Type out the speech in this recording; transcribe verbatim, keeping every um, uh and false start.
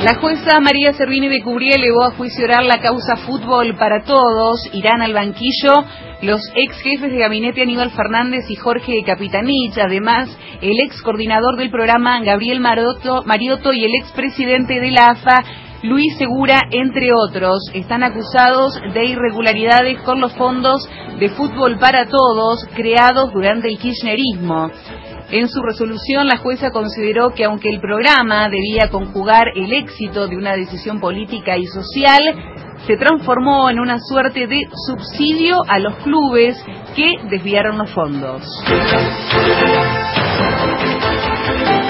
La jueza María Servini de Cubrí elevó a juicio oral la causa Fútbol para Todos. Irán al banquillo los ex jefes de gabinete Aníbal Fernández y Jorge Capitanich. Además, el ex coordinador del programa Gabriel Maroto, Mariotto y el ex presidente de la A F A, Luis Segura, entre otros, están acusados de irregularidades con los fondos de Fútbol para Todos creados durante el kirchnerismo. En su resolución, la jueza consideró que aunque el programa debía conjugar el éxito de una decisión política y social, se transformó en una suerte de subsidio a los clubes que desviaron los fondos.